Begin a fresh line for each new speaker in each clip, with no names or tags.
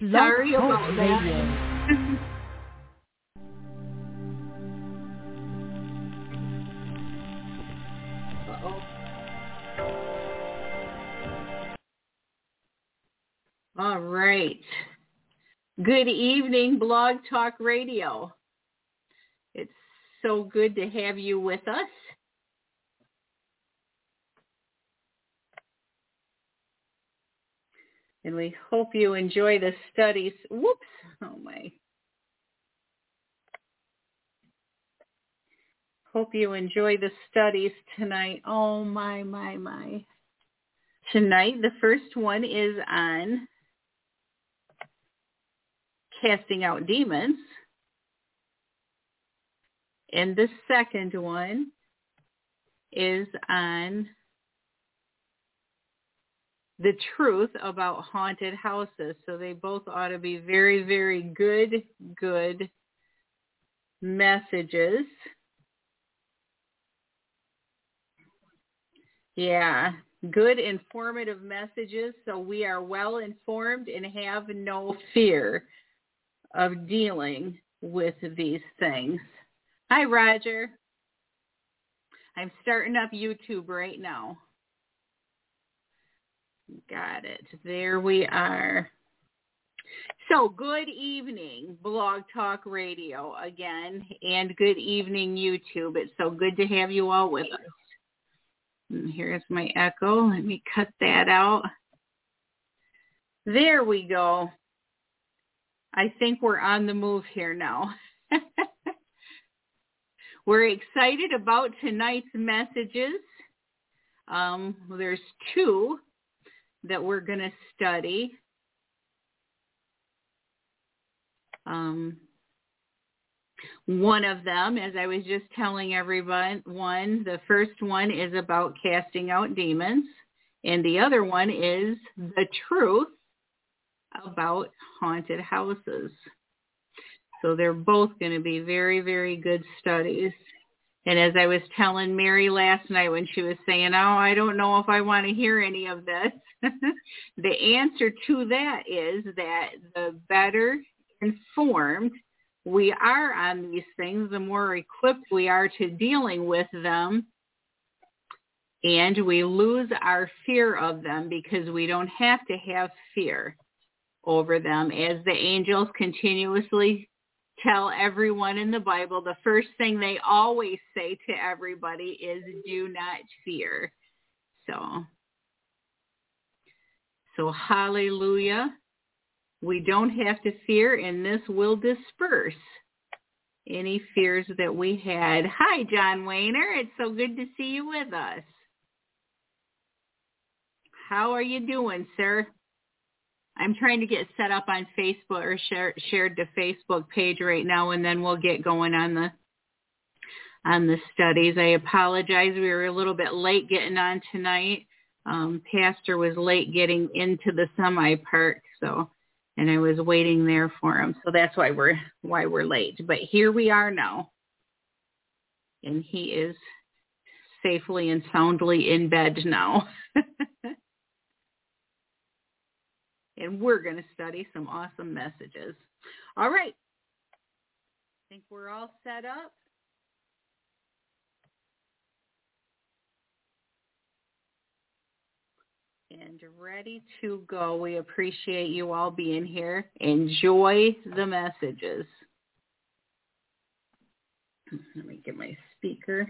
Sorry about that. All right. Good evening, Blog Talk Radio. It's so good to have you with us. And we hope you enjoy the studies. Whoops. Oh, my. Hope you enjoy the studies tonight. Oh, my. Tonight, the first one is on casting out demons. And the second one is on the truth about haunted houses. So they both ought to be very, very good messages. Yeah, good informative messages. So we are well informed and have no fear of dealing with these things. Hi, Roger. I'm starting up YouTube right now. Got it. There we are. So good evening, Blog Talk Radio again, and good evening, YouTube. It's so good to have you all with us. And here's my echo. Let me cut that out. There we go. I think we're on the move here now. We're excited about tonight's messages. There's two that we're going to study. One of them, as I was just telling everyone, the first one is about casting out demons, and the other one is the truth about haunted houses. So they're both going to be very, very good studies. And as I was telling Mary last night when she was saying, I don't know if I want to hear any of this, the answer to that is that the better informed we are on these things, the more equipped we are to dealing with them, and we lose our fear of them because we don't have to have fear over them. As the angels continuously tell everyone in the Bible, the first thing they always say to everybody is, do not fear. So hallelujah. We don't have to fear, and this will disperse any fears that we had. Hi, John Wayner. It's so good to see you with us. How are you doing, sir? I'm trying to get set up on Facebook or shared to Facebook page right now, and then we'll get going on the studies. I apologize. We were a little bit late getting on tonight. Pastor was late getting into the semi park, and I was waiting there for him. So that's why we're late. But here we are now. And he is safely and soundly in bed now. And we're going to study some awesome messages. All right. I think we're all set up. And ready to go. We appreciate you all being here. Enjoy the messages. Let me get my speaker.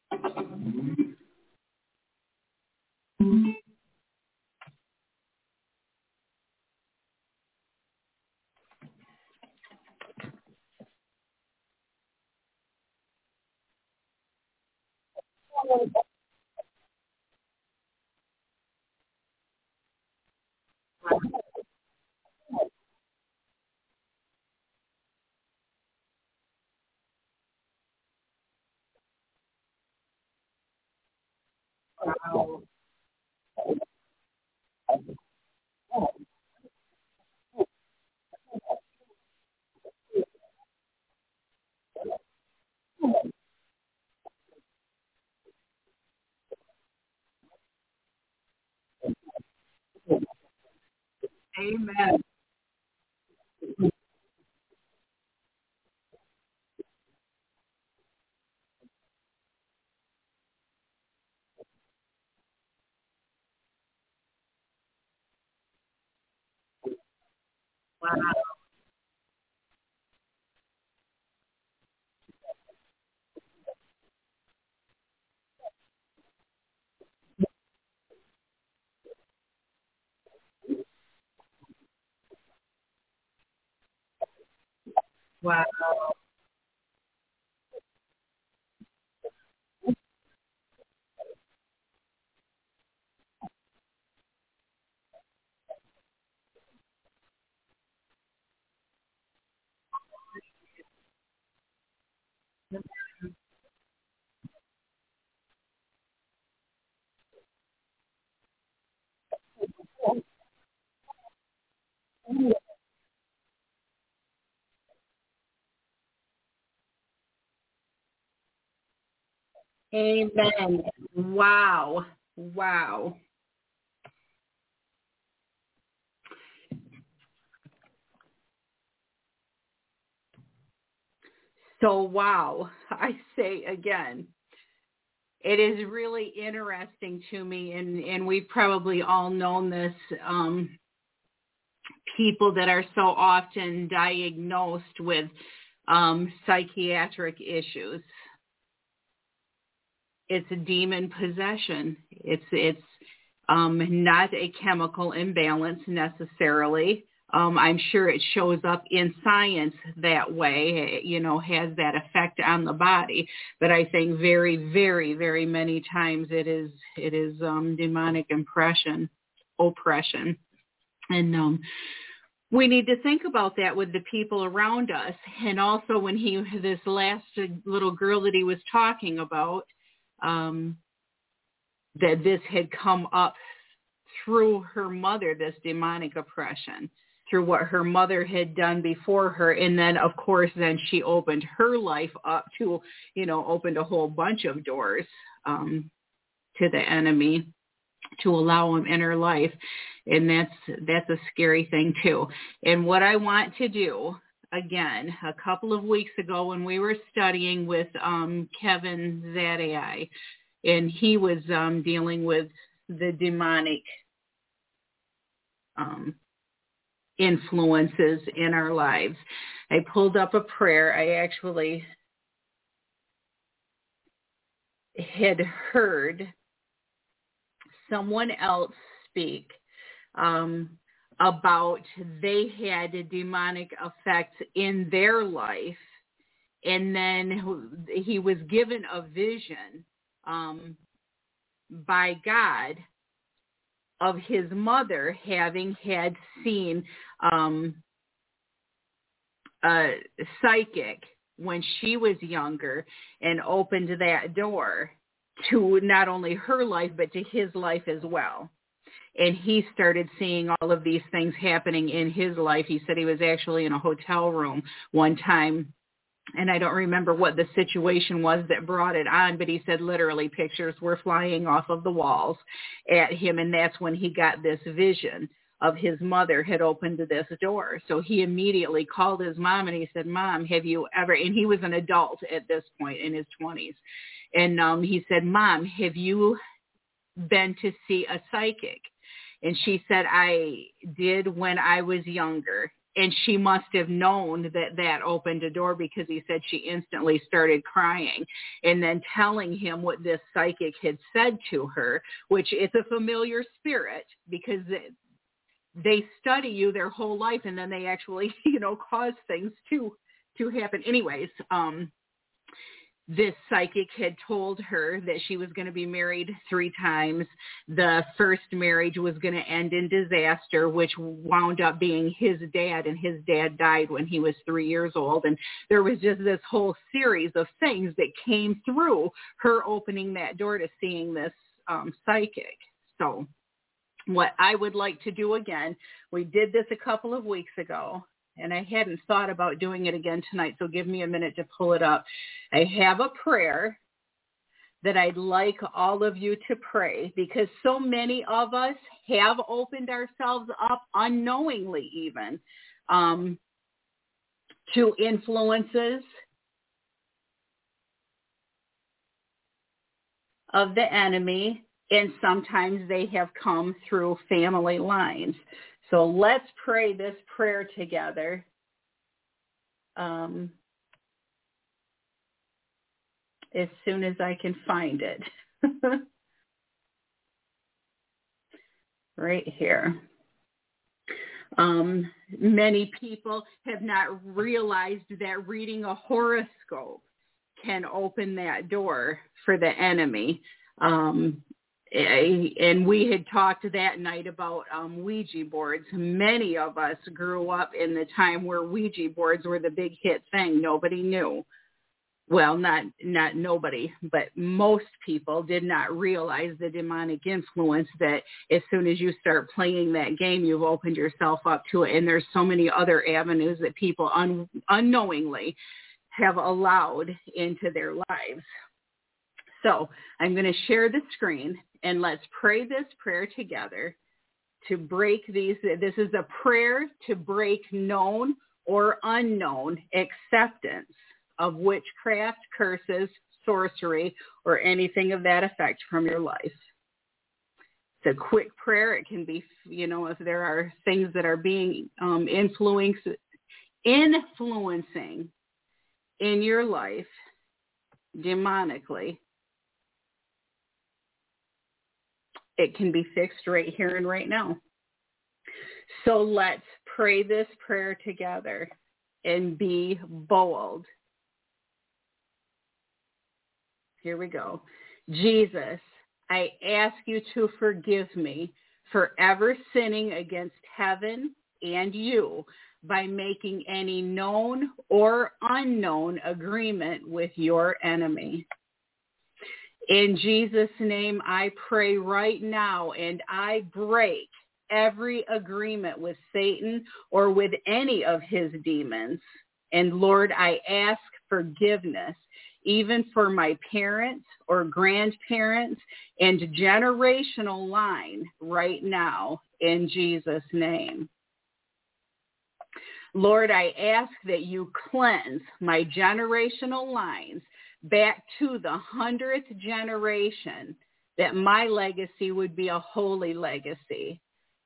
Wow. Amen. Wow. Amen. Wow. Wow. So, wow. I say again, it is really interesting to me, and we've probably all known this, people that are so often diagnosed with psychiatric issues. It's a demon possession. It's not a chemical imbalance necessarily. I'm sure it shows up in science that way, has that effect on the body. But I think very, very, very many times it is demonic oppression. And we need to think about that with the people around us. And also when this last little girl that he was talking about, that this had come up through her mother, this demonic oppression, through what her mother had done before her. And then, of course, then she opened her life up to, opened a whole bunch of doors to the enemy to allow him in her life. And that's a scary thing too. And what I want to do, again, a couple of weeks ago when we were studying with Kevin Zadai, and he was dealing with the demonic influences in our lives, I pulled up a prayer. I actually had heard someone else speak about they had demonic effects in their life, and then he was given a vision by God of his mother having had seen a psychic when she was younger and opened that door to not only her life but to his life as well. And he started seeing all of these things happening in his life. He said he was actually in a hotel room one time, and I don't remember what the situation was that brought it on, but he said literally pictures were flying off of the walls at him, and that's when he got this vision of his mother had opened this door. So he immediately called his mom, and he said, Mom, have you ever, and he was an adult at this point in his 20s, and he said, Mom, have you been to see a psychic? And she said, I did when I was younger. And she must have known that opened a door, because he said she instantly started crying and then telling him what this psychic had said to her, which is a familiar spirit, because they study you their whole life and then they actually, cause things to happen. Anyways, this psychic had told her that she was going to be married 3 times. The first marriage was going to end in disaster, which wound up being his dad, and his dad died when he was 3 years old. And there was just this whole series of things that came through her opening that door to seeing this psychic. So what I would like to do again, we did this a couple of weeks ago, and I hadn't thought about doing it again tonight, so give me a minute to pull it up. I have a prayer that I'd like all of you to pray, because so many of us have opened ourselves up unknowingly even to influences of the enemy, and sometimes they have come through family lines. So let's pray this prayer together. As soon as I can find it. Right here. Many people have not realized that reading a horoscope can open that door for the enemy. And we had talked that night about Ouija boards. Many of us grew up in the time where Ouija boards were the big hit thing. Nobody knew. Well, not nobody, but most people did not realize the demonic influence that as soon as you start playing that game, you've opened yourself up to it. And there's so many other avenues that people unknowingly have allowed into their lives. So I'm going to share the screen and let's pray this prayer together to break these. This is a prayer to break known or unknown acceptance of witchcraft, curses, sorcery, or anything of that effect from your life. It's a quick prayer. It can be, if there are things that are being influencing in your life demonically, it can be fixed right here and right now. So let's pray this prayer together and be bold. Here we go. Jesus, I ask you to forgive me for ever sinning against heaven and you by making any known or unknown agreement with your enemy. In Jesus' name, I pray right now, and I break every agreement with Satan or with any of his demons. And Lord, I ask forgiveness, even for my parents or grandparents and generational line right now, in Jesus' name. Lord, I ask that you cleanse my generational lines back to the 100th generation, that my legacy would be a holy legacy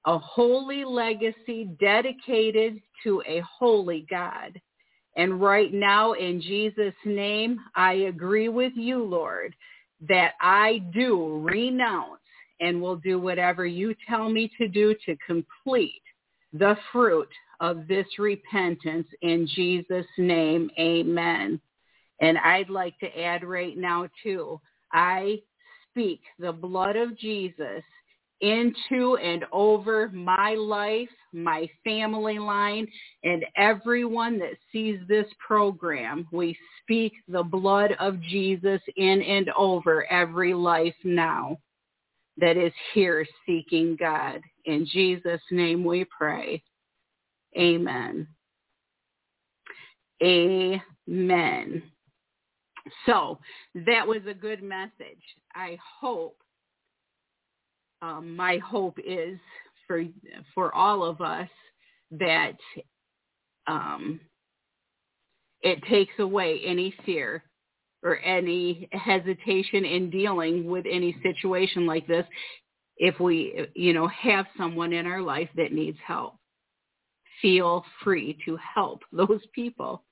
dedicated to a holy God. And right now, in Jesus' name, I agree with you, Lord, that I do renounce and will do whatever you tell me to do to complete the fruit of this repentance. In Jesus' name, amen. And I'd like to add right now, too, I speak the blood of Jesus into and over my life, my family line, and everyone that sees this program. We speak the blood of Jesus in and over every life now that is here seeking God. In Jesus' name we pray. Amen. Amen. So that was a good message. I hope, my hope is for all of us that it takes away any fear or any hesitation in dealing with any situation like this if we, have someone in our life that needs help. Feel free to help those people.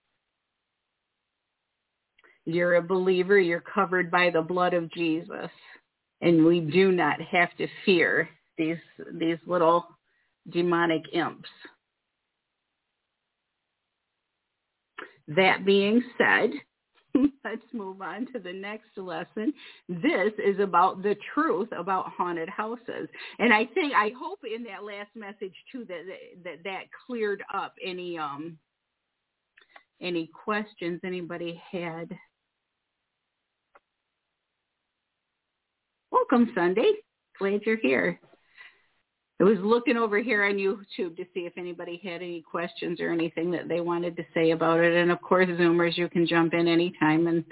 You're a believer. You're covered by the blood of Jesus. And we do not have to fear these little demonic imps. That being said, let's move on to the next lesson. This is about the truth about haunted houses. And I hope in that last message too that cleared up any questions anybody had. Welcome, Sunday. Glad you're here. I was looking over here on YouTube to see if anybody had any questions or anything that they wanted to say about it. And, of course, Zoomers, you can jump in anytime and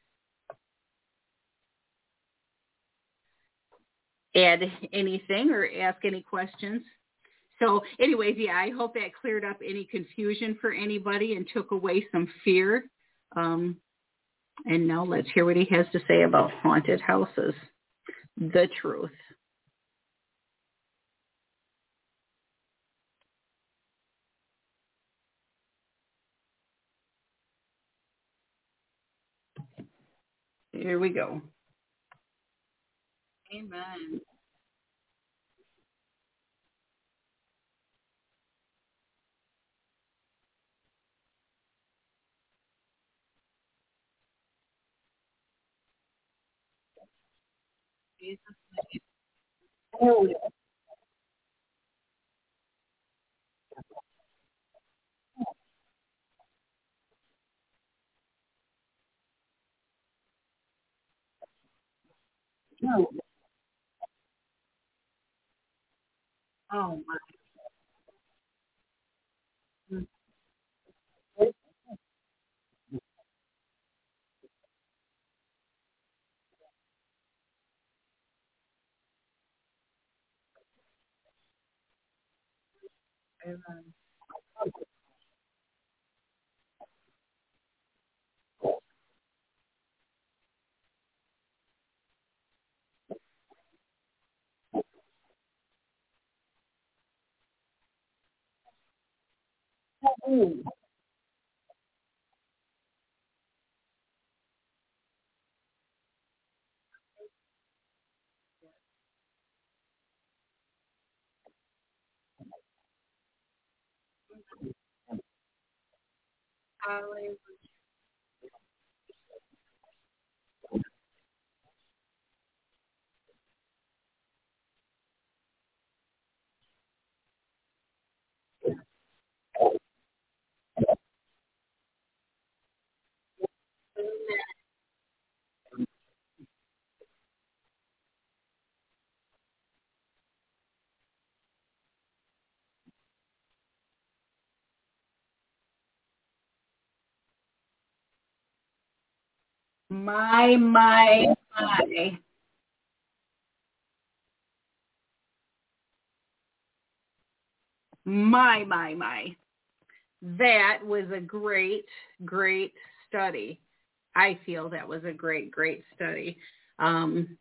add anything or ask any questions. So, anyways, I hope that cleared up any confusion for anybody and took away some fear. And now let's hear what he has to say about haunted houses. The truth. Here we go. Amen. Jesus. Oh, no. Oh my. Amen. Hallelujah. My. My. That was a great study. I feel that was a great study. Um,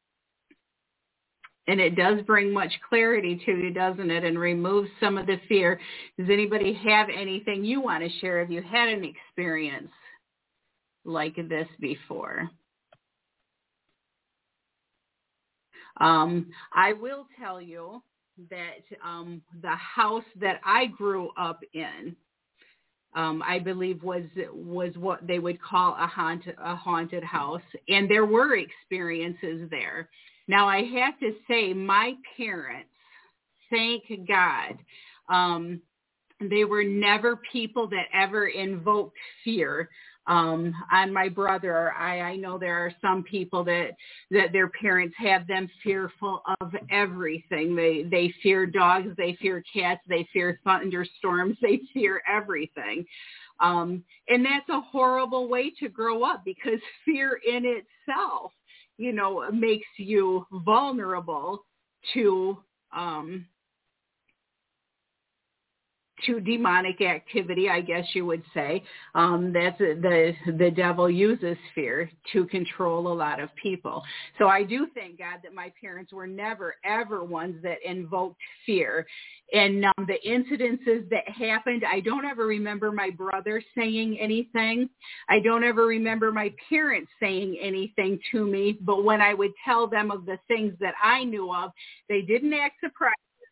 and it does bring much clarity to you, doesn't it? And removes some of the fear. Does anybody have anything you want to share? Have you had an experience like this before? I will tell you that the house that I grew up in, I believe was what they would call a haunted house, and there were experiences there. Now I have to say, my parents, thank God, um, they were never people that ever invoked fear on my brother. I know there are some people that their parents have them fearful of everything. They fear dogs, they fear cats, they fear thunderstorms, they fear everything. And that's a horrible way to grow up, because fear in itself, makes you vulnerable to um, to demonic activity, I guess you would say. That's the devil uses fear to control a lot of people. So I do thank God that my parents were never ever ones that invoked fear. And the incidences that happened, I don't ever remember my brother saying anything. I don't ever remember my parents saying anything to me. But when I would tell them of the things that I knew of, they didn't act surprised.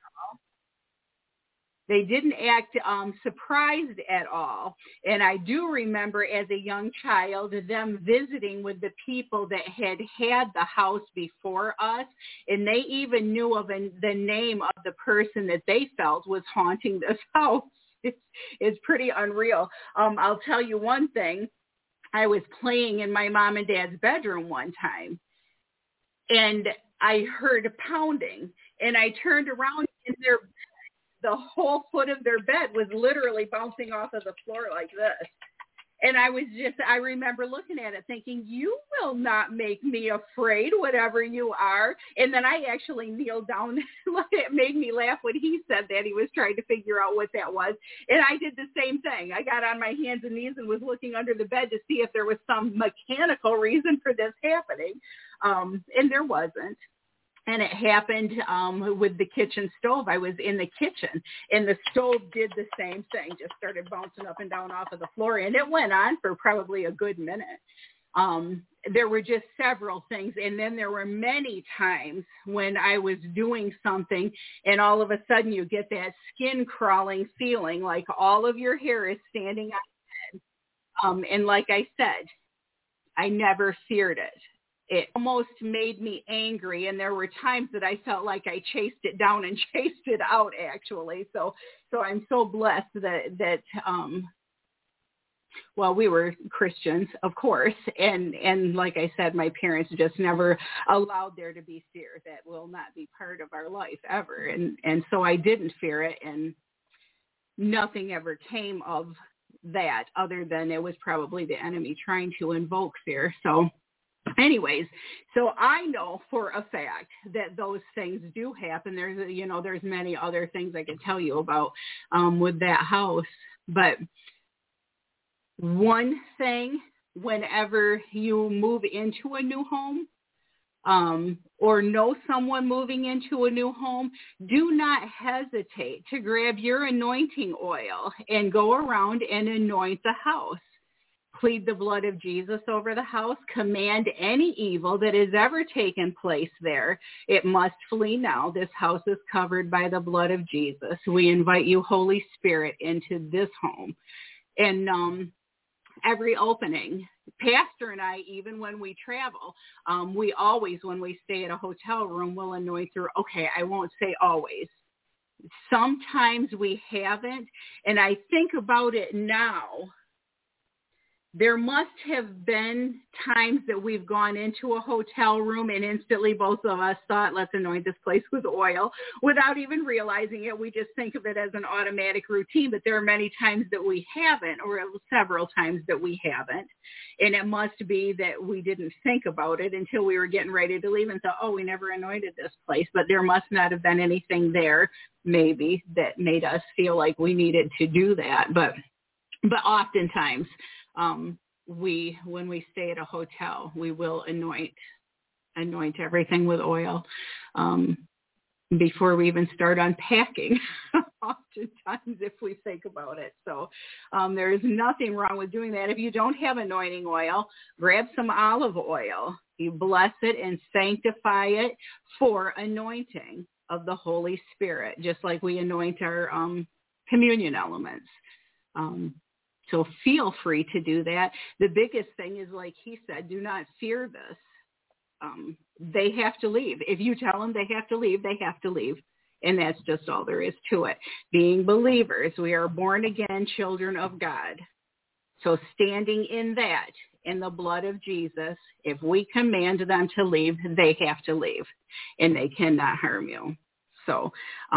They didn't act surprised at all. And I do remember as a young child them visiting with the people that had the house before us. And they even knew of the name of the person that they felt was haunting this house. It's pretty unreal. I'll tell you one thing. I was playing in my mom and dad's bedroom one time, and I heard pounding. And I turned around, and the whole foot of their bed was literally bouncing off of the floor like this. And I remember looking at it thinking, you will not make me afraid, whatever you are. And then I actually kneeled down. It made me laugh when he said that. He was trying to figure out what that was. And I did the same thing. I got on my hands and knees and was looking under the bed to see if there was some mechanical reason for this happening. And there wasn't. And it happened with the kitchen stove. I was in the kitchen, and the stove did the same thing, just started bouncing up and down off of the floor. And it went on for probably a good minute. There were just several things. And then there were many times when I was doing something and all of a sudden you get that skin crawling feeling like all of your hair is standing on. And like I said, I never feared it. It almost made me angry. And there were times that I felt like I chased it down and chased it out, actually. So I'm so blessed that well, we were Christians, of course. And like I said, my parents just never allowed there to be fear. That will not be part of our life ever. And so I didn't fear it. And nothing ever came of that other than it was probably the enemy trying to invoke fear. So anyways, so I know for a fact that those things do happen. There's many other things I could tell you about with that house. But one thing, whenever you move into a new home or know someone moving into a new home, do not hesitate to grab your anointing oil and go around and anoint the house. Plead the blood of Jesus over the house. Command any evil that has ever taken place there. It must flee now. This house is covered by the blood of Jesus. We invite you, Holy Spirit, into this home. And every opening, Pastor and I, even when we travel, we always, when we stay at a hotel room, will anoint through. Okay, I won't say always. Sometimes we haven't. And I think about it now. There must have been times that we've gone into a hotel room and instantly both of us thought, let's anoint this place with oil without even realizing it. We just think of it as an automatic routine, but there are many times that we haven't, or several times that we haven't. And it must be that we didn't think about it until we were getting ready to leave and thought, oh, we never anointed this place. But there must not have been anything there maybe that made us feel like we needed to do that. But oftentimes, when we stay at a hotel, we will anoint everything with oil before we even start unpacking, oftentimes, if we think about it. So there is nothing wrong with doing that. If you don't have anointing oil, grab some olive oil. You bless it and sanctify it for anointing of the Holy Spirit, just like we anoint our communion elements. So feel free to do that. The biggest thing is, like he said, do not fear this. They have to leave. If you tell them they have to leave, they have to leave. And that's just all there is to it. Being believers, we are born again children of God. So standing in that, in the blood of Jesus, if we command them to leave, they have to leave. And they cannot harm you. So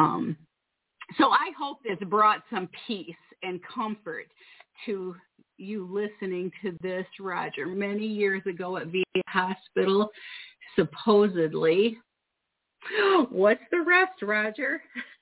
I hope this brought some peace and comfort to you listening to this, Roger. Many years ago at VA Hospital, supposedly, what's the rest, Roger?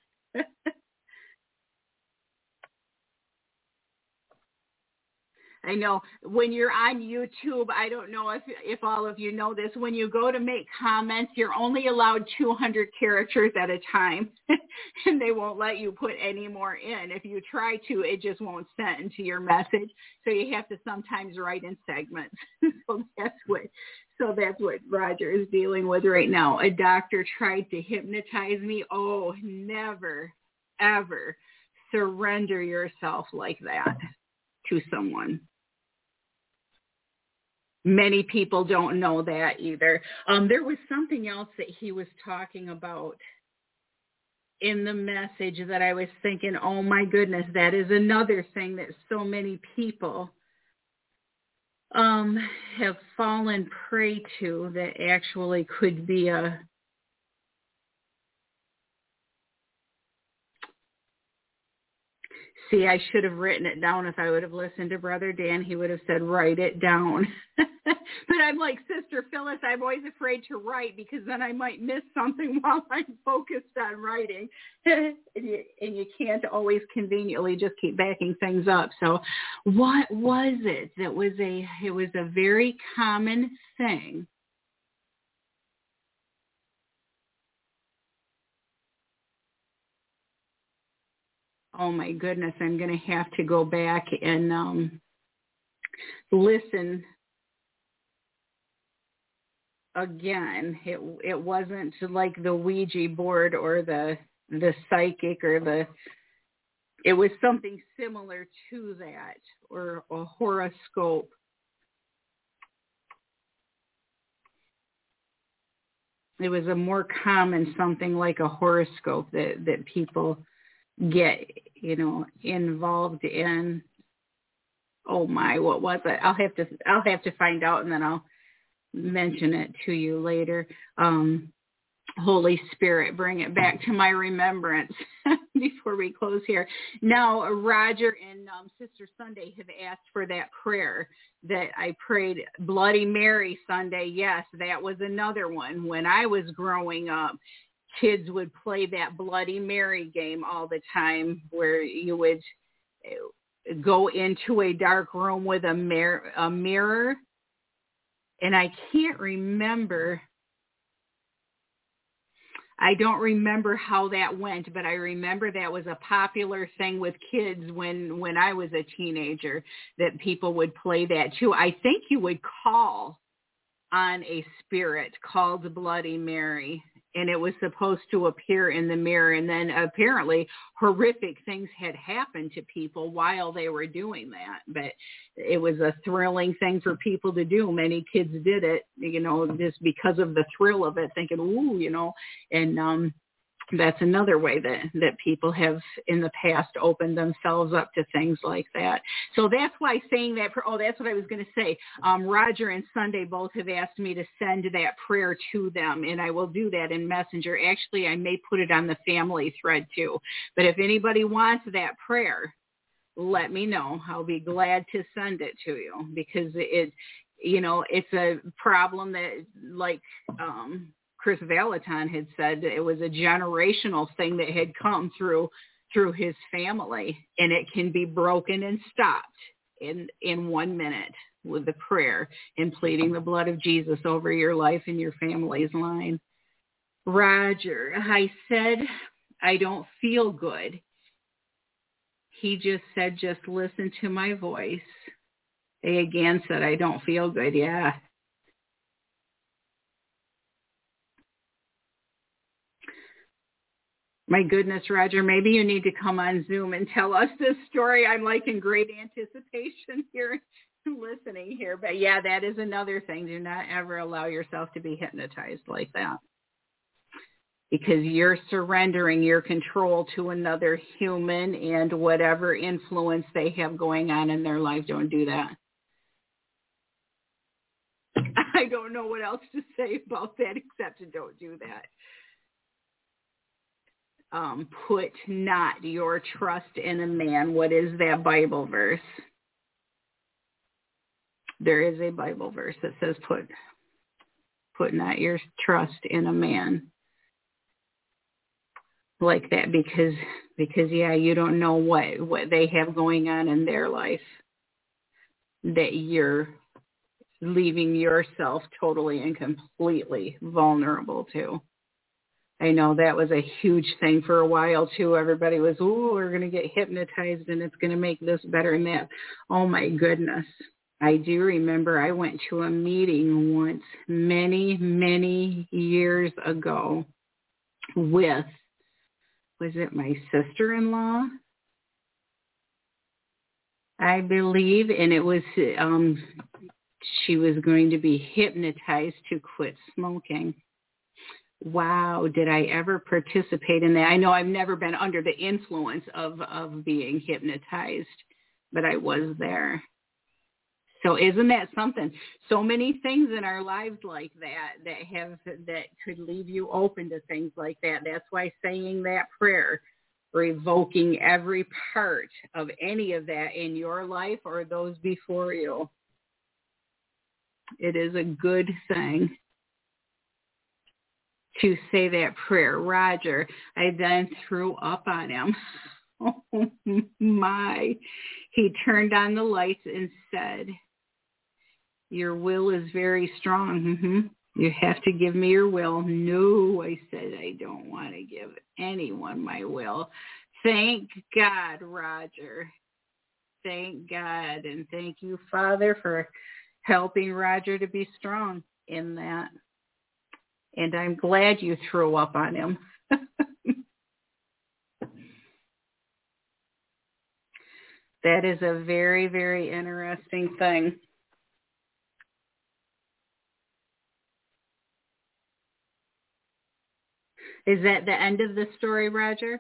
I know when you're on YouTube, I don't know if all of you know this, when you go to make comments, you're only allowed 200 characters at a time, and they won't let you put any more in. If you try to, it just won't send to your message, so you have to sometimes write in segments. So that's what Roger is dealing with right now. A doctor tried to hypnotize me. Oh, never, ever surrender yourself like that to someone. Many people don't know that either. There was something else that he was talking about in the message that I was thinking, oh my goodness, that is another thing that so many people have fallen prey to that actually could be a See, I should have written it down. If I would have listened to Brother Dan, he would have said, write it down. But I'm like, Sister Phyllis, I'm always afraid to write because then I might miss something while I'm focused on writing. and you can't always conveniently just keep backing things up. So what was it that it was a very common thing. Oh my goodness, I'm going to have to go back and listen again, it wasn't like the Ouija board or the psychic or it was something similar to that, or a horoscope. It was a more common something like a horoscope that people get, involved in. Oh my, what was it? I'll have to find out, and then I'll mention it to you later. Holy Spirit, bring it back to my remembrance before we close here. Now, Roger and Sister Sunday have asked for that prayer that I prayed, Bloody Mary Sunday. Yes, that was another one. When I was growing up, kids would play that Bloody Mary game all the time, where you would go into a dark room with a mirror. And I can't remember. I don't remember how that went, but I remember that was a popular thing with kids when I was a teenager, that people would play that too. I think you would call on a spirit called Bloody Mary, and it was supposed to appear in the mirror. And then apparently horrific things had happened to people while they were doing that. But it was a thrilling thing for people to do. Many kids did it, just because of the thrill of it, thinking, ooh, and that's another way that people have in the past opened themselves up to things like that. So that's why saying that, that's what I was going to say. Roger and Sunday both have asked me to send that prayer to them, and I will do that in Messenger. Actually, I may put it on the family thread too. But if anybody wants that prayer, let me know. I'll be glad to send it to you, because it's a problem that, like, Chris Valaton had said, it was a generational thing that had come through his family, and it can be broken and stopped in 1 minute with the prayer and pleading the blood of Jesus over your life and your family's line. Roger, I said, I don't feel good. He just said, just listen to my voice. They again said, I don't feel good. Yeah. My goodness, Roger, maybe you need to come on Zoom and tell us this story. I'm like in great anticipation here, listening here. But yeah, that is another thing. Do not ever allow yourself to be hypnotized like that, because you're surrendering your control to another human and whatever influence they have going on in their life. Don't do that. I don't know what else to say about that except to don't do that. Put not your trust in a man. What is that Bible verse? There is a Bible verse that says put not your trust in a man. Like that, because yeah, you don't know what they have going on in their life, that you're leaving yourself totally and completely vulnerable to. I know that was a huge thing for a while too. Everybody was, we're going to get hypnotized and it's going to make this better and that. Oh my goodness. I do remember I went to a meeting once many, many years ago with, was it my sister-in-law? I believe, and it was, she was going to be hypnotized to quit smoking. Wow, did I ever participate in that? I know I've never been under the influence of being hypnotized, but I was there. So isn't that something? So many things in our lives like that could leave you open to things like that. That's why saying that prayer, revoking every part of any of that in your life or those before you, it is a good thing to say that prayer. Roger, I then threw up on him. Oh my. He turned on the lights and said, your will is very strong. Mm-hmm. You have to give me your will. No, I said, I don't want to give anyone my will. Thank God, Roger. Thank God. And thank you, Father, for helping Roger to be strong in that. And I'm glad you threw up on him. That is a very, very interesting thing. Is that the end of the story, Roger?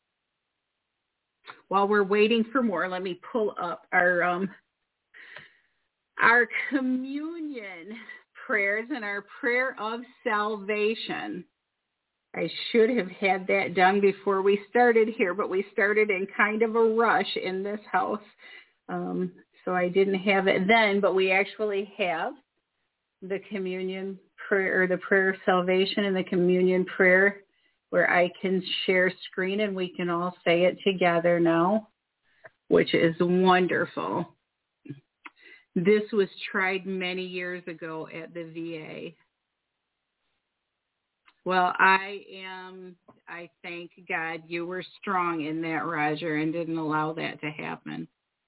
While we're waiting for more, let me pull up our communion prayers and our prayer of salvation. I should have had that done before we started here, but we started in kind of a rush in this house. So I didn't have it then, but we actually have the communion prayer, or the prayer of salvation and the communion prayer, where I can share screen and we can all say it together now, which is wonderful. This was tried many years ago at the VA. Well, I thank God you were strong in that, Roger, and didn't allow that to happen.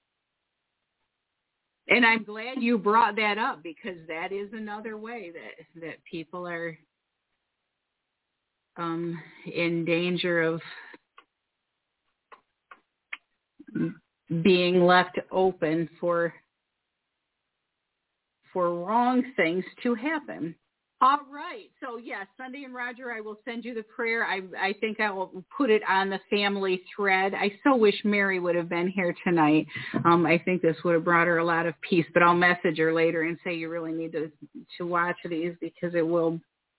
And I'm glad you brought that up, because that is another way that people are in danger of being left open for wrong things to happen. All right. So, yes, Sunday and Roger, I will send you the prayer. I think I will put it on the family thread. I so wish Mary would have been here tonight. I think this would have brought her a lot of peace, but I'll message her later and say you really need to watch these, because it will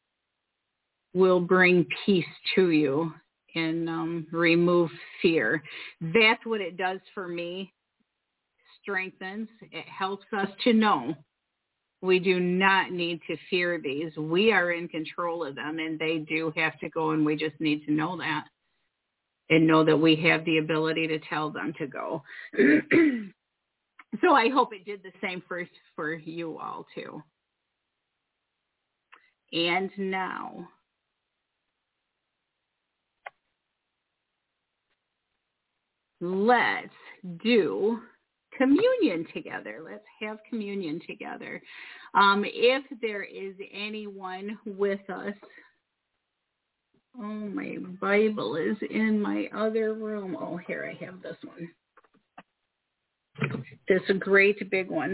bring peace to you and remove fear. That's what it does for me. Strengthens. It helps us to know we do not need to fear these. We are in control of them, and they do have to go, and we just need to know that and know that we have the ability to tell them to go. So I hope it did the same for you all, too. And now, let's do communion together. Let's have communion together. If there is anyone with us, oh, my Bible is in my other room. Oh, here, I have this one. This is a great big one,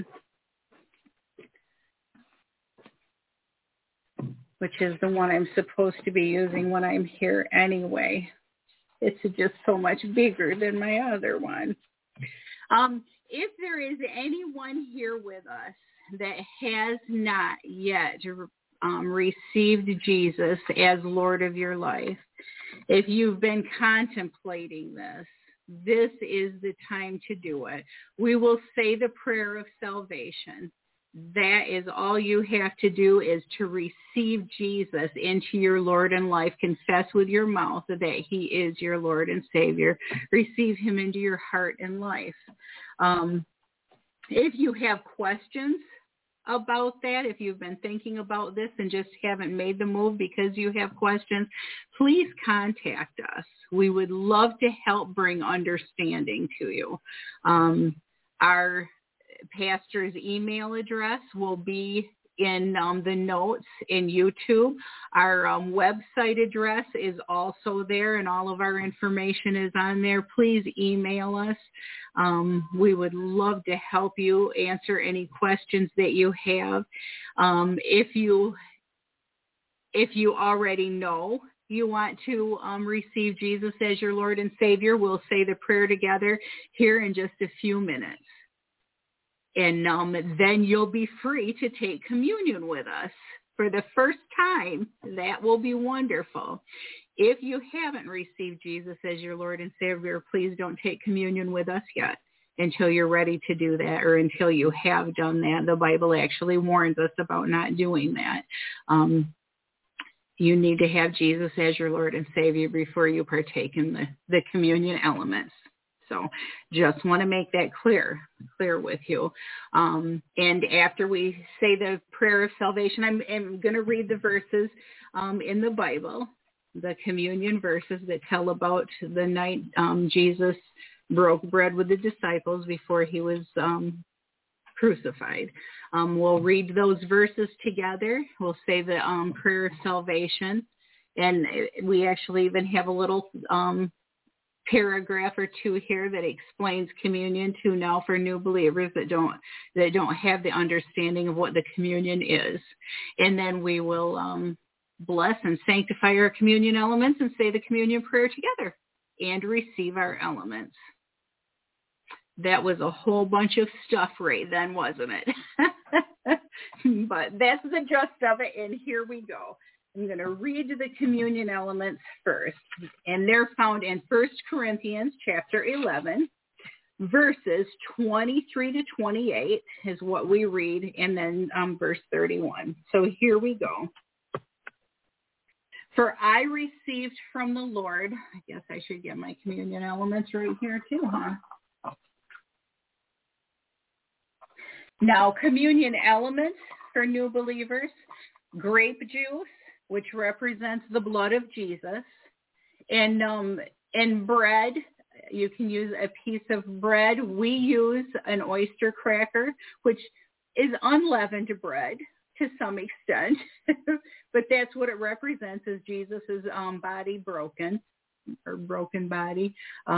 which is the one I'm supposed to be using when I'm here anyway. It's just so much bigger than my other one. If there is anyone here with us that has not yet received Jesus as Lord of your life, if you've been contemplating this is the time to do it. We will say the prayer of salvation. That is all you have to do, is to receive Jesus into your Lord and life. Confess with your mouth that he is your Lord and Savior. Receive him into your heart and life. If you have questions about that, if you've been thinking about this and just haven't made the move because you have questions, please contact us. We would love to help bring understanding to you. Our pastor's email address will be in the notes in YouTube. Our website address is also there, and all of our information is on there. Please email us. We would love to help you answer any questions that you have. If you already know you want to receive Jesus as your Lord and Savior, we'll say the prayer together here in just a few minutes. And then you'll be free to take communion with us for the first time. That will be wonderful. If you haven't received Jesus as your Lord and Savior, please don't take communion with us yet until you're ready to do that, or until you have done that. The Bible actually warns us about not doing that. You need to have Jesus as your Lord and Savior before you partake in the communion elements. So just want to make that clear with you. And after we say the prayer of salvation, I'm going to read the verses in the Bible, the communion verses that tell about the night Jesus broke bread with the disciples before he was crucified. We'll read those verses together. We'll say the prayer of salvation. And we actually even have a little paragraph or two here that explains communion too now for new believers that don't have the understanding of what the communion is. And then we will bless and sanctify our communion elements and say the communion prayer together and receive our elements. That was a whole bunch of stuff right then, wasn't it? But that's the gist of it, and here we go. I'm going to read the communion elements first, and they're found in 1 Corinthians chapter 11, verses 23 to 28 is what we read, and then verse 31. So here we go. For I received from the Lord, I guess I should get my communion elements right here too, huh? Now, communion elements for new believers, grape juice, which represents the blood of Jesus, and bread. You can use a piece of bread. We use an oyster cracker, which is unleavened bread to some extent, but that's what it represents, is Jesus's body broken, or broken body.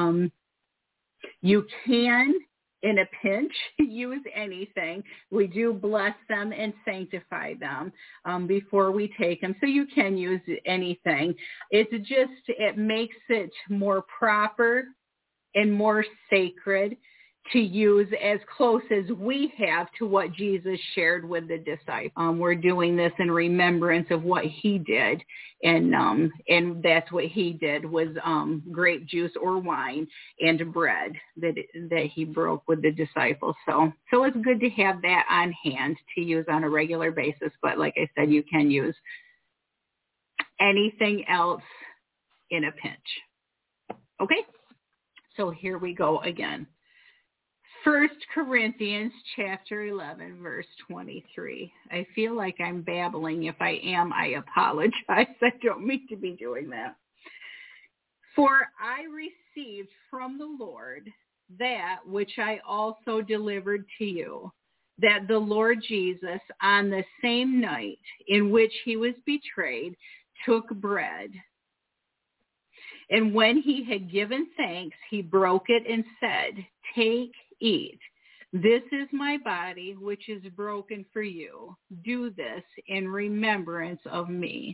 You can, in a pinch, use anything. We do bless them and sanctify them before we take them. So you can use anything. It makes it more proper and more sacred to use as close as we have to what Jesus shared with the disciples. We're doing this in remembrance of what he did, and that's what he did was grape juice or wine and bread that he broke with the disciples. So it's good to have that on hand to use on a regular basis. But like I said, you can use anything else in a pinch. Okay, so here we go again. 1 Corinthians chapter 11, verse 23. I feel like I'm babbling. If I am, I apologize. I don't mean to be doing that. For I received from the Lord that which I also delivered to you, that the Lord Jesus, on the same night in which he was betrayed, took bread. And when he had given thanks, he broke it and said, "Take, eat. This is my body, which is broken for you. Do this in remembrance of me."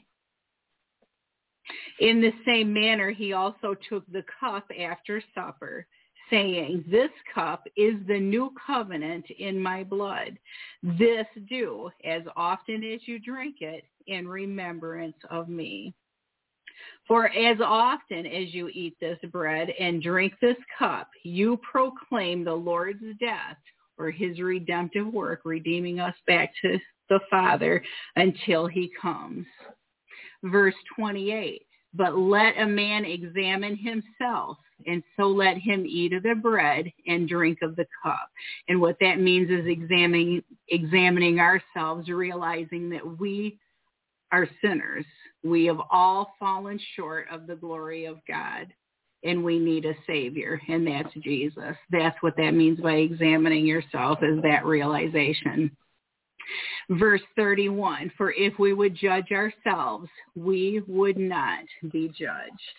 In the same manner, he also took the cup after supper, saying, "This cup is the new covenant in my blood. This do as often as you drink it in remembrance of me. For as often as you eat this bread and drink this cup, you proclaim the Lord's death, or his redemptive work, redeeming us back to the Father until he comes." Verse 28, "But let a man examine himself, and so let him eat of the bread and drink of the cup." And what that means is examining ourselves, realizing that we are sinners. We have all fallen short of the glory of God, and we need a Savior, and that's Jesus. That's what that means by examining yourself, is that realization. Verse 31, "For if we would judge ourselves, we would not be judged."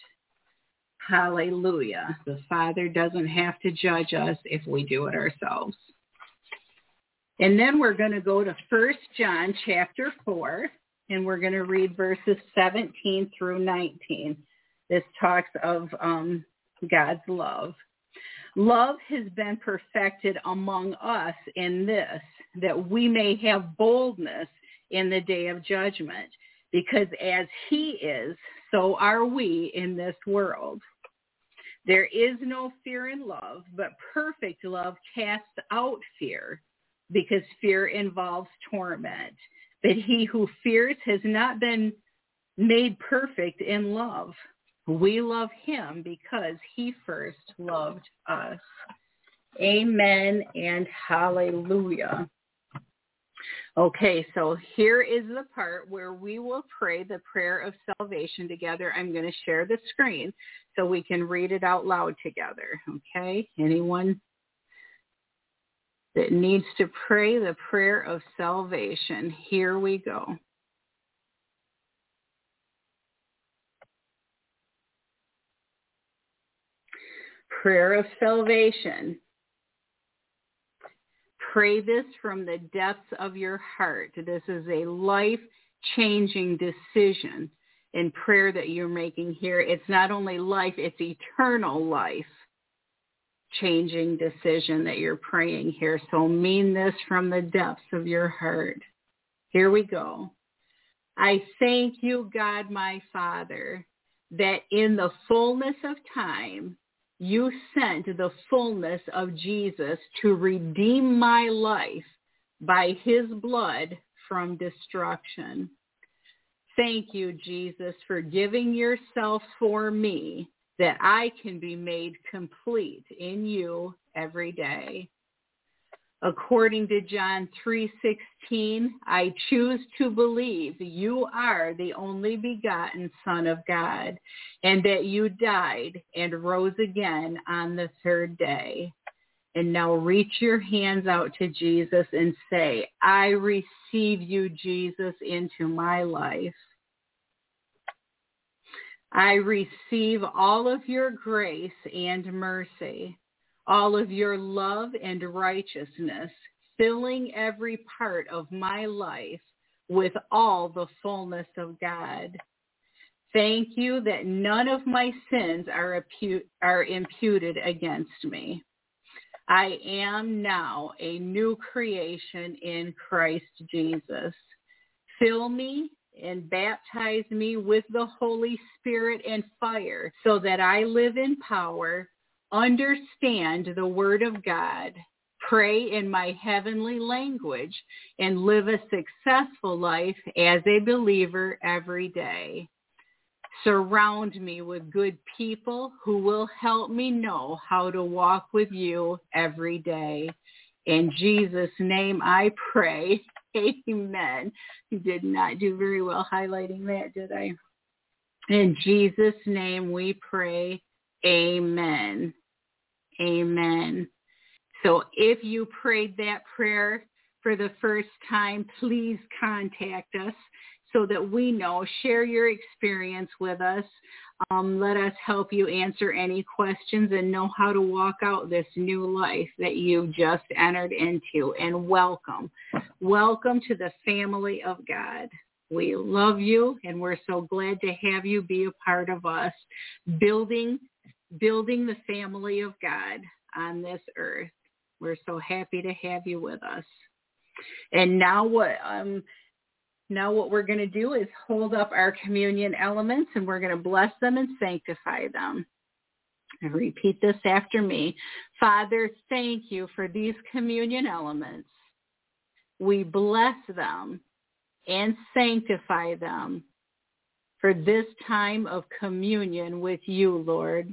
Hallelujah. The Father doesn't have to judge us if we do it ourselves. And then we're going to go to 1 John chapter 4. And we're going to read verses 17 through 19. This talks of God's love. "Love has been perfected among us in this, that we may have boldness in the day of judgment. Because as he is, so are we in this world. There is no fear in love, but perfect love casts out fear, because fear involves torment. But he who fears has not been made perfect in love. We love him because he first loved us." Amen and hallelujah. Okay, so here is the part where we will pray the prayer of salvation together. I'm going to share the screen so we can read it out loud together. Okay, anyone that needs to pray the prayer of salvation. Here we go. Prayer of salvation. Pray this from the depths of your heart. This is a life-changing decision in prayer that you're making here. It's not only life, it's eternal life changing decision that you're praying here. So mean this from the depths of your heart. Here we go. I thank you, God, my Father, that in the fullness of time, you sent the fullness of Jesus to redeem my life by his blood from destruction. Thank you, Jesus, for giving yourself for me, that I can be made complete in you every day. According to John 3:16, I choose to believe you are the only begotten Son of God, and that you died and rose again on the third day. And now reach your hands out to Jesus and say, I receive you, Jesus, into my life. I receive all of your grace and mercy, all of your love and righteousness, filling every part of my life with all the fullness of God. Thank you that none of my sins are imputed against me. I am now a new creation in Christ Jesus. Fill me and baptize me with the Holy Spirit and fire so that I live in power, understand the Word of God, pray in my heavenly language, and live a successful life as a believer every day. Surround me with good people who will help me know how to walk with you every day. In Jesus' name I pray. Amen. You did not do very well highlighting that, did I? In Jesus' name we pray. Amen. Amen. So if you prayed that prayer for the first time, please contact us so that we know. Share your experience with us. Let us help you answer any questions and know how to walk out this new life that you just entered into. And welcome. Welcome to the family of God. We love you, and we're so glad to have you be a part of us, building the family of God on this earth. We're so happy to have you with us. And now what we're going to do is hold up our communion elements, and we're going to bless them and sanctify them. And repeat this after me. Father, thank you for these communion elements. We bless them and sanctify them for this time of communion with you, Lord.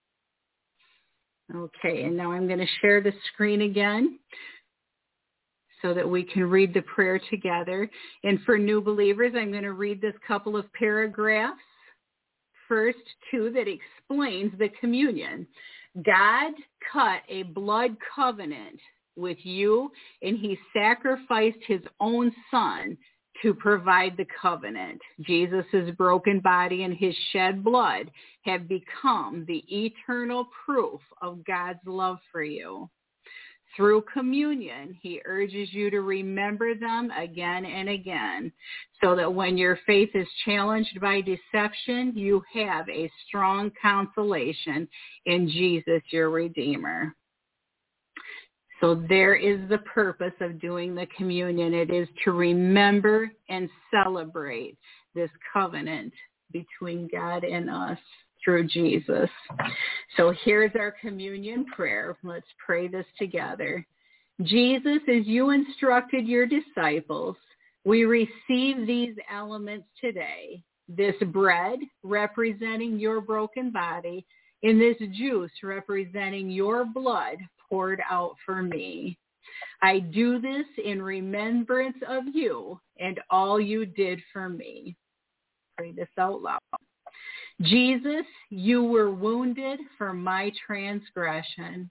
Okay, and now I'm going to share the screen again so that we can read the prayer together. And for new believers, I'm going to read this couple of paragraphs. First, two that explains the communion. God cut a blood covenant with you, and he sacrificed his own son to provide the covenant. Jesus' broken body and his shed blood have become the eternal proof of God's love for you. Through communion, he urges you to remember them again and again, so that when your faith is challenged by deception, you have a strong consolation in Jesus, your Redeemer. So there is the purpose of doing the communion. It is to remember and celebrate this covenant between God and us through Jesus. So here's our communion prayer. Let's pray this together. Jesus, as you instructed your disciples, we receive these elements today. This bread representing your broken body, and this juice representing your blood poured out for me. I do this in remembrance of you and all you did for me. Pray this out loud. Jesus, you were wounded for my transgression.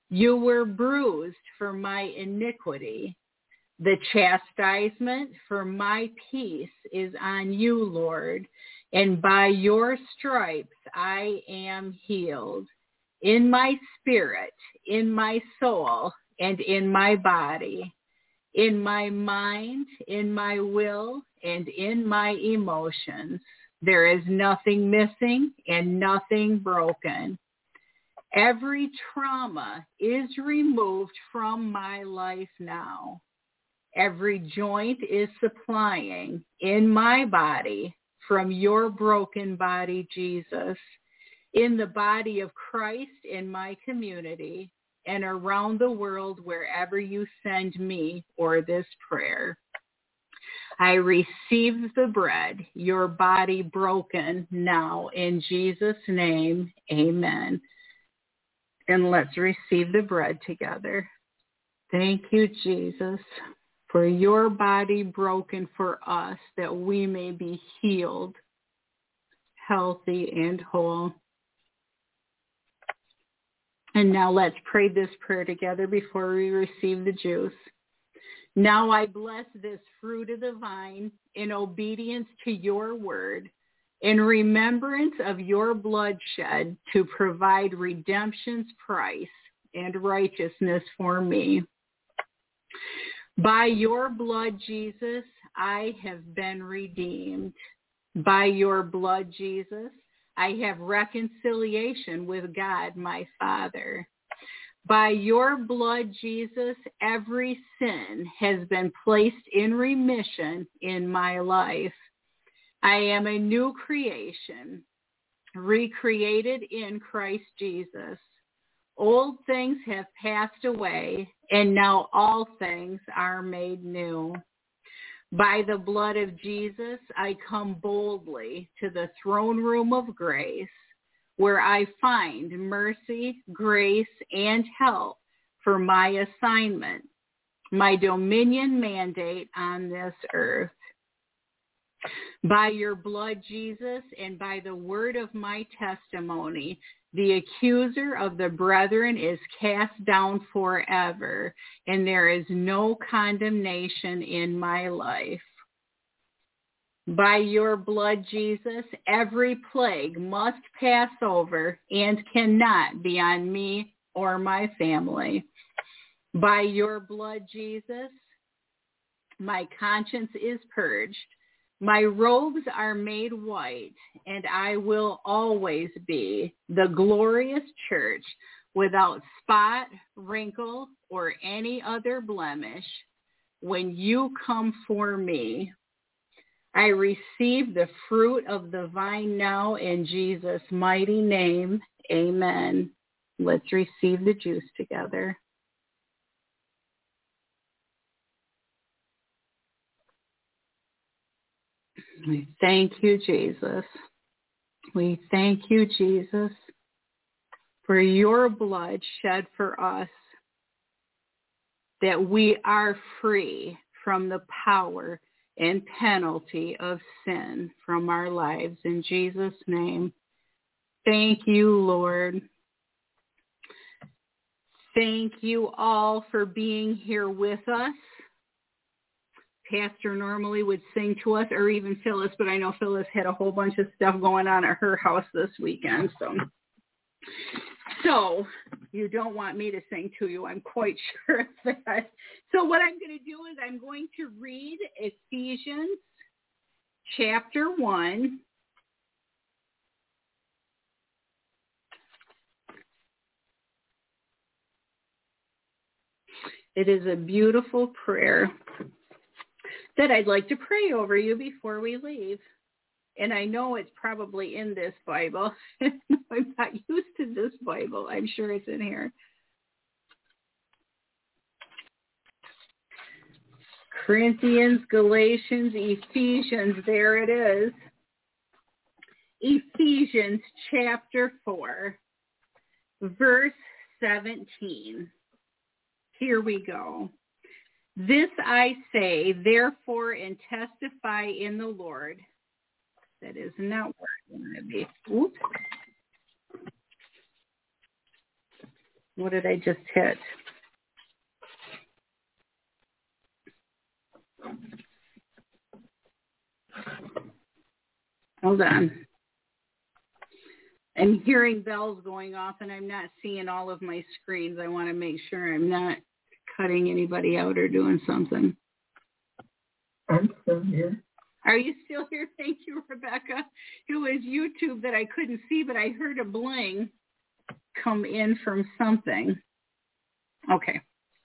You were bruised for my iniquity. The chastisement for my peace is on you, Lord, and by your stripes I am healed. In my spirit, in my soul, and in my body, in my mind, in my will, and in my emotions. There is nothing missing and nothing broken. Every trauma is removed from my life now. Every joint is supplying in my body from your broken body, Jesus, in the body of Christ in my community and around the world wherever you send me or this prayer. I receive the bread, your body broken now in Jesus' name, amen. And let's receive the bread together. Thank you, Jesus, for your body broken for us that we may be healed, healthy, and whole. And now let's pray this prayer together before we receive the juice. Now I bless this fruit of the vine in obedience to your word, in remembrance of your bloodshed to provide redemption's price and righteousness for me. By your blood, Jesus, I have been redeemed. By your blood, Jesus, I have reconciliation with God, my Father. By your blood, Jesus, every sin has been placed in remission in my life. I am a new creation, recreated in Christ Jesus. Old things have passed away, and now all things are made new. By the blood of Jesus, I come boldly to the throne room of grace, where I find mercy, grace, and help for my assignment, my dominion mandate on this earth. By your blood, Jesus, and by the word of my testimony, the accuser of the brethren is cast down forever, and there is no condemnation in my life. By your blood, Jesus, every plague must pass over and cannot be on me or my family. By your blood, Jesus, my conscience is purged. My robes are made white, and I will always be the glorious church without spot, wrinkle, or any other blemish when you come for me. I receive the fruit of the vine now in Jesus' mighty name. Amen. Let's receive the juice together. We thank you, Jesus. We thank you, Jesus, for your blood shed for us, that we are free from the power and penalty of sin from our lives. In Jesus' name, thank you, Lord. Thank you all for being here with us. Pastor normally would sing to us, or even Phyllis, but I know Phyllis had a whole bunch of stuff going on at her house this weekend. So you don't want me to sing to you, I'm quite sure of that. So what I'm going to do is I'm going to read Ephesians chapter 1. It is a beautiful prayer that I'd like to pray over you before we leave. And I know it's probably in this Bible. I'm not used to this Bible. I'm sure it's in here. Corinthians, Galatians, Ephesians, there it is. Ephesians chapter 4, verse 17. Here we go. This I say, therefore, and testify in the Lord. That is not where I want to be. Oops. What did I just hit? Hold on. I'm hearing bells going off, and I'm not seeing all of my screens. I want to make sure I'm not cutting anybody out or doing something.
I'm still here.
Are you still here? Thank you, Rebecca. It was YouTube that I couldn't see, but I heard a bling come in from something. Okay.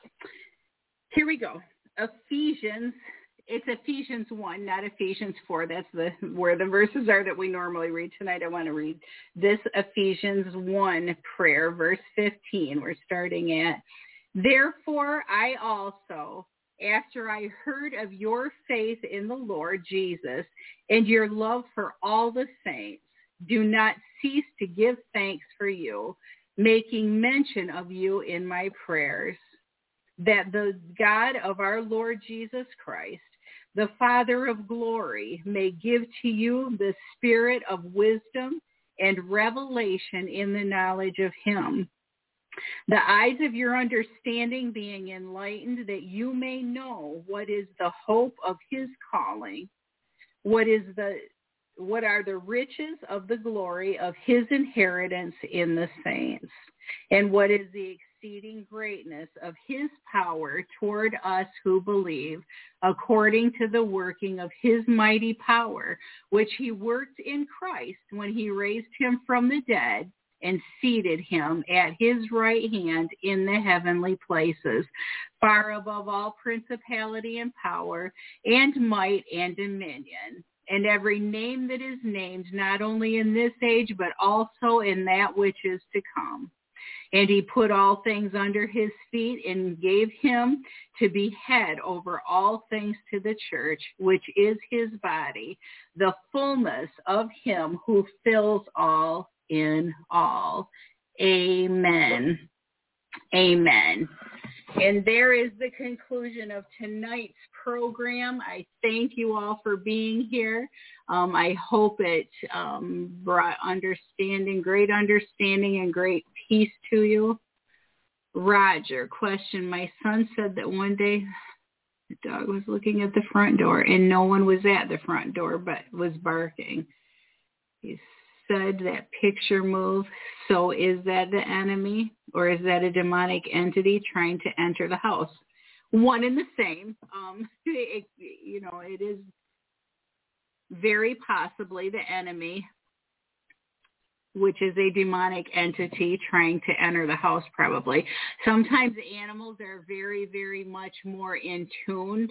Here we go. Ephesians. It's Ephesians 1, not Ephesians 4. That's where the verses are that we normally read. Tonight I want to read this Ephesians 1 prayer, verse 15. We're starting at, therefore I also, after I heard of your faith in the Lord Jesus and your love for all the saints, do not cease to give thanks for you, making mention of you in my prayers, that the God of our Lord Jesus Christ, the Father of glory, may give to you the spirit of wisdom and revelation in the knowledge of him, the eyes of your understanding being enlightened, that you may know what is the hope of his calling, what are the riches of the glory of his inheritance in the saints, and what is the exceeding greatness of his power toward us who believe, according to the working of his mighty power, which he worked in Christ when he raised him from the dead and seated him at his right hand in the heavenly places, far above all principality and power and might and dominion, and every name that is named, not only in this age, but also in that which is to come. And he put all things under his feet and gave him to be head over all things to the church, which is his body, the fullness of him who fills all in all. Amen. Amen. And there is the conclusion of tonight's program. I thank you all for being here. I hope it brought great understanding and great peace to you. Roger, question. My son said that one day the dog was looking at the front door and no one was at the front door but was barking. He said that picture moved. So is that the enemy or is that a demonic entity trying to enter the house? One and the same. It is very possibly the enemy, which is a demonic entity trying to enter the house probably. Sometimes animals are very, very much more in tune.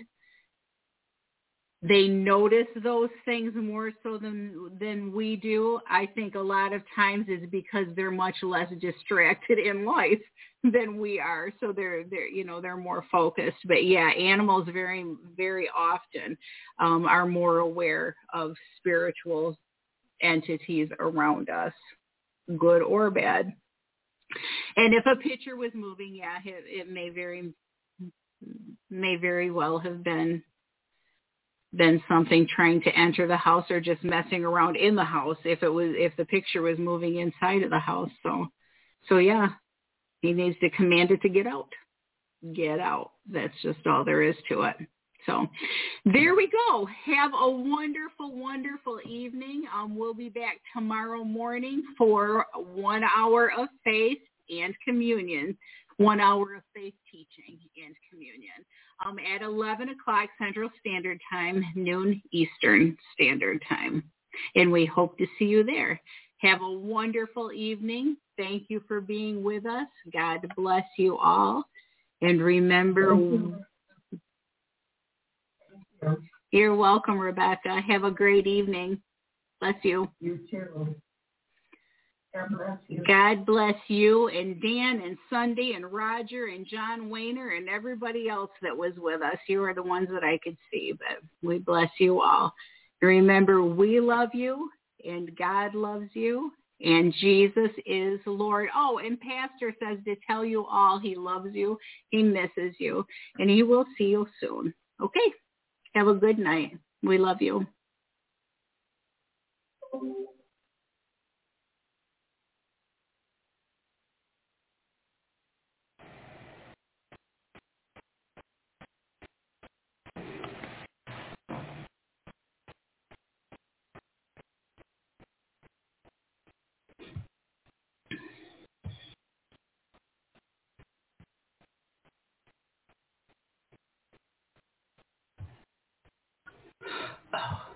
They notice those things more so than we do. I think a lot of times is because they're much less distracted in life than we are, so they're more focused. But yeah, animals very, very often are more aware of spiritual entities around us, good or bad. And if a picture was moving, yeah, it may very well have been something trying to enter the house or just messing around in the house if the picture was moving inside of the house. So yeah, he needs to command it to get out. Get out. That's just all there is to it. So there we go. Have a wonderful, wonderful evening. We'll be back tomorrow morning for 1 hour of faith and communion. 1 hour of faith teaching and communion at 11 o'clock Central Standard Time, noon Eastern Standard Time. And we hope to see you there. Have a wonderful evening. Thank you for being with us. God bless you all. And remember, you're welcome, Rebecca. Have a great evening. Bless you.
You too. God bless you.
God bless you and Dan and Sunday and Roger and John Wayner and everybody else that was with us. You are the ones that I could see, but we bless you all. Remember, we love you and God loves you and Jesus is Lord. Oh, and Pastor says to tell you all he loves you, he misses you, and he will see you soon. Okay? Have a good night. We love you.
Oh.